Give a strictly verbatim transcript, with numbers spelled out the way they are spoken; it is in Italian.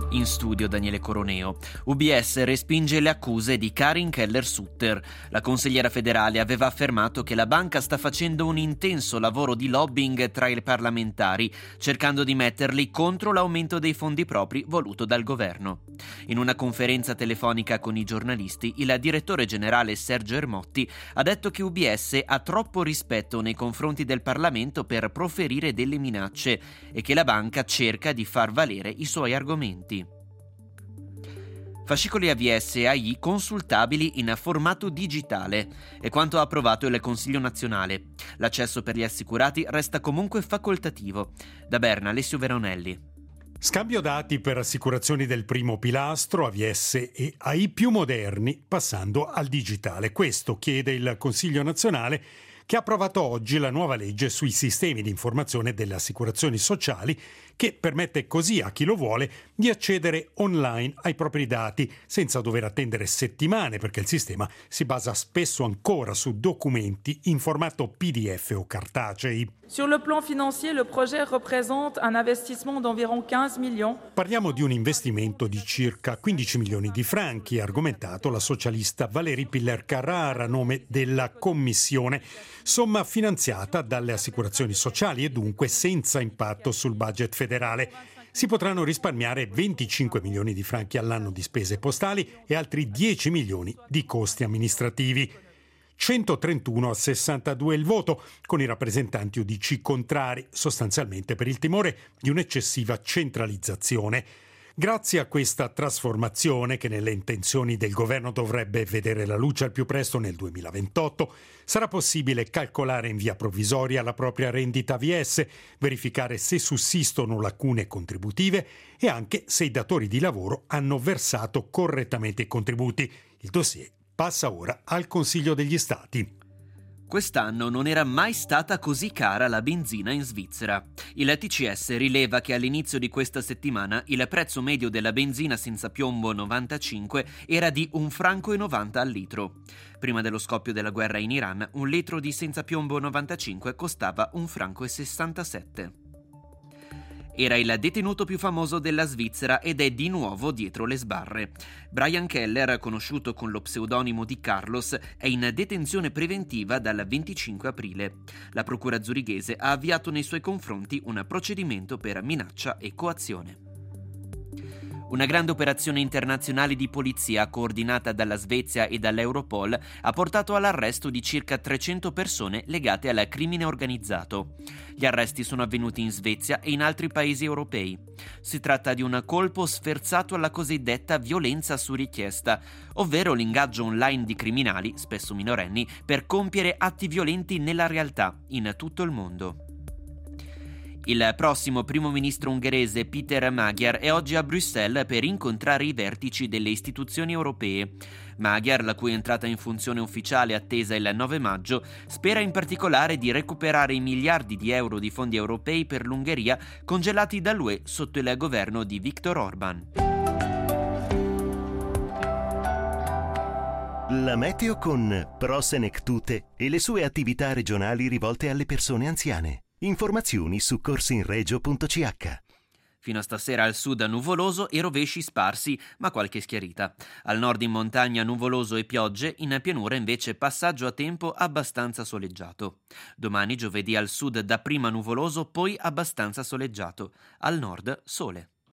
In studio Daniele Coroneo. U B S respinge le accuse di Karin Keller-Sutter. La consigliera federale aveva affermato che la banca sta facendo un intenso lavoro di lobbying tra i parlamentari, cercando di metterli contro l'aumento dei fondi propri voluto dal governo. In una conferenza telefonica con i giornalisti, il direttore generale Sergio Ermotti ha detto che U B S ha troppo rispetto nei confronti del Parlamento per proferire delle minacce e che la banca cerca di far valere i suoi argomenti. Fascicoli A V S e A I consultabili in formato digitale è quanto ha approvato il Consiglio nazionale. L'accesso per gli assicurati resta comunque facoltativo. Da Berna, Alessio Veronelli. Scambio dati per assicurazioni del primo pilastro, A V S e A I più moderni, passando al digitale. Questo chiede il Consiglio nazionale, che ha approvato oggi la nuova legge sui sistemi di informazione delle assicurazioni sociali, che permette così a chi lo vuole di accedere online ai propri dati senza dover attendere settimane, perché il sistema si basa spesso ancora su documenti in formato P D F o cartacei. Sur le plan financier, le projet représente un investissement d'environ quindici millions. Parliamo di un investimento di circa quindici milioni di franchi, ha argomentato la socialista Valérie Piller-Carrara a nome della Commissione, somma finanziata dalle assicurazioni sociali e dunque senza impatto sul budget federale. Si potranno risparmiare venticinque milioni di franchi all'anno di spese postali e altri dieci milioni di costi amministrativi. centotrentuno a sessantadue il voto, con i rappresentanti U D C contrari, sostanzialmente per il timore di un'eccessiva centralizzazione. Grazie a questa trasformazione, che nelle intenzioni del governo dovrebbe vedere la luce al più presto nel duemilaventotto, sarà possibile calcolare in via provvisoria la propria rendita A V S, verificare se sussistono lacune contributive e anche se i datori di lavoro hanno versato correttamente i contributi. Il dossier passa ora al Consiglio degli Stati. Quest'anno non era mai stata così cara la benzina in Svizzera. Il T C S rileva che all'inizio di questa settimana il prezzo medio della benzina senza piombo novantacinque era di un franco e novanta al litro. Prima dello scoppio della guerra in Iran, un litro di senza piombo novantacinque costava un franco e sessantasette. Era il detenuto più famoso della Svizzera ed è di nuovo dietro le sbarre. Brian Keller, conosciuto con lo pseudonimo di Carlos, è in detenzione preventiva dal venticinque aprile. La procura zurighese ha avviato nei suoi confronti un procedimento per minaccia e coazione. Una grande operazione internazionale di polizia coordinata dalla Svezia e dall'Europol ha portato all'arresto di circa trecento persone legate al crimine organizzato. Gli arresti sono avvenuti in Svezia e in altri paesi europei. Si tratta di un colpo sferzato alla cosiddetta violenza su richiesta, ovvero l'ingaggio online di criminali, spesso minorenni, per compiere atti violenti nella realtà, in tutto il mondo. Il prossimo primo ministro ungherese Peter Magyar è oggi a Bruxelles per incontrare i vertici delle istituzioni europee. Magyar, la cui entrata in funzione ufficiale è attesa il nove maggio, spera in particolare di recuperare i miliardi di euro di fondi europei per l'Ungheria congelati dall'U E sotto il governo di Viktor Orban. La meteo con Prosenectute e le sue attività regionali rivolte alle persone anziane. Informazioni su corsinregio punto c h. Fino a stasera al sud nuvoloso e rovesci sparsi, ma qualche schiarita. Al nord in montagna nuvoloso e piogge, in pianura invece passaggio a tempo abbastanza soleggiato. Domani giovedì al sud dapprima nuvoloso, poi abbastanza soleggiato. Al nord sole.